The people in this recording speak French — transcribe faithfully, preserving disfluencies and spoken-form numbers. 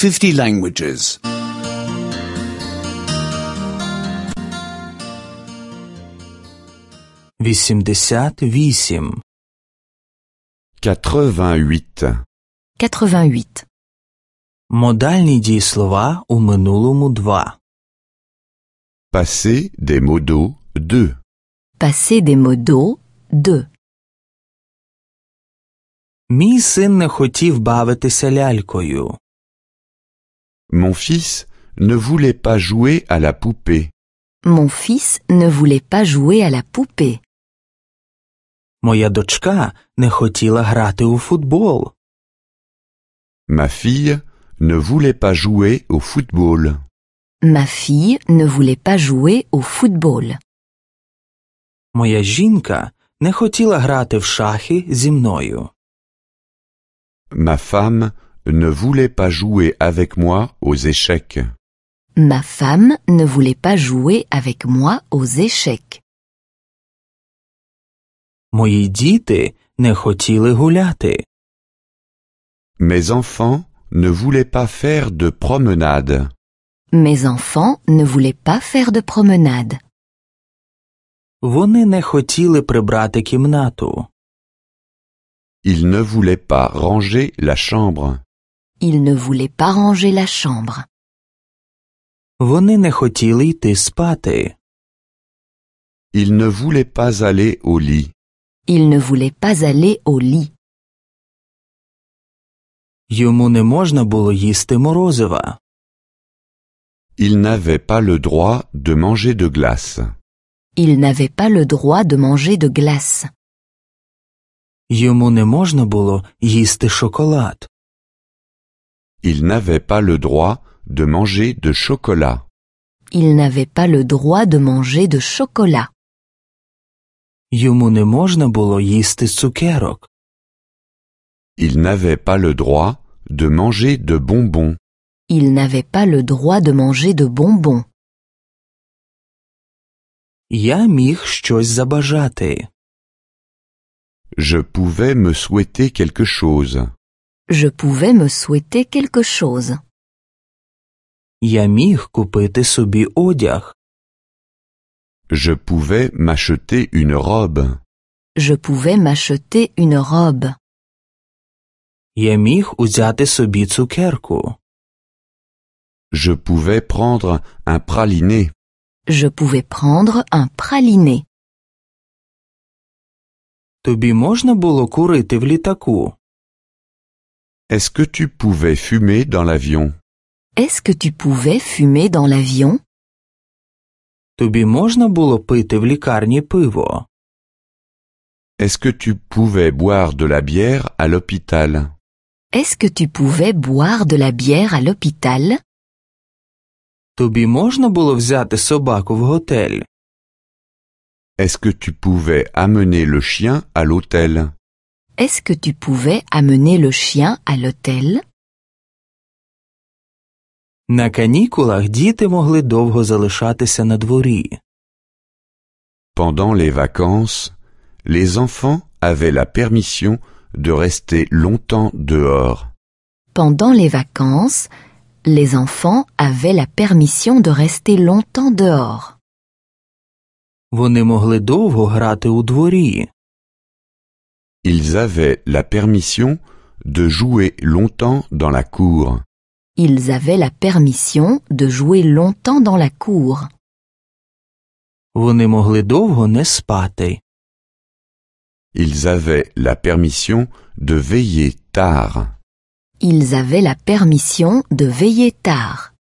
fifty languages. вісімдесят вісім. quatre-vingt-huit. quatre-vingt-huit. Модальні дієслова у минулому два. Passé des modos deux. Passer des modos deux. Мій син не хотів бавитися лялькою. Mon fils ne voulait pas jouer à la poupée. Mon fils ne voulait pas jouer à la poupée. Моя дочка не хотіла грати у футбол. Ma fille ne voulait pas jouer au football. Ma fille ne voulait pas jouer au football. Моя жінка не хотіла грати в шахи зі мною. Ma femme ne voulait pas jouer avec moi aux échecs. Ma femme ne voulait pas jouer avec moi aux échecs. Мої діти не хотіли гуляти. Mes enfants ne voulaient pas faire de promenade. Mes enfants ne voulaient pas faire de promenade. Вони не хотіли прибрати кімнату. Ils ne voulaient pas ranger la chambre. Ils ne voulaient pas ranger la chambre. Вони не хотіли йти спати. Ils ne voulaient pas aller au lit. Ils ne voulaient pas aller au lit. Йому не можна було їсти морозива. Il n'avait pas le droit de manger de glace. Il n'avait pas le droit de manger de glace. Йому не можна було їсти шоколад. Il n'avait pas le droit de manger de chocolat. Il n'avait pas le droit de manger de chocolat. Йому не можна було їсти цукерок. Il n'avait pas le droit de manger de bonbons. Il n'avait pas le droit de manger de bonbons. Я міг щось забажати. Je pouvais me souhaiter quelque chose. Je pouvais me souhaiter quelque chose. Я міг купити собі одяг. Je pouvais m'acheter une robe. Je pouvais m'acheter une robe. Я міг узяти собі цукерку. Je pouvais prendre un praliné. Je pouvais prendre un praliné. Тобі можна було курити в літаку? Est-ce que tu pouvais fumer dans l'avion? Est-ce que tu pouvais fumer dans l'avion? Тобі можна було пити в лікарні пиво? Est-ce que tu pouvais boire de la bière à l'hôpital? Est-ce que tu pouvais boire de la bière à l'hôpital? Тобі можна було взяти собаку в готель? Est-ce que tu pouvais amener le chien à l'hôtel? Est-ce que tu pouvais amener le chien à l'hôtel? На канікулах діти могли довго залишатися на дворі. Pendant les vacances, les enfants avaient la permission de rester longtemps dehors. Pendant les vacances, les enfants avaient la permission de rester longtemps dehors. Вони могли довго грати у дворі. Ils avaient la permission de jouer longtemps dans la cour. Ils avaient la permission de jouer longtemps dans la cour. Вони могли довго не спати. Ils avaient la permission de veiller tard. Ils avaient la permission de veiller tard.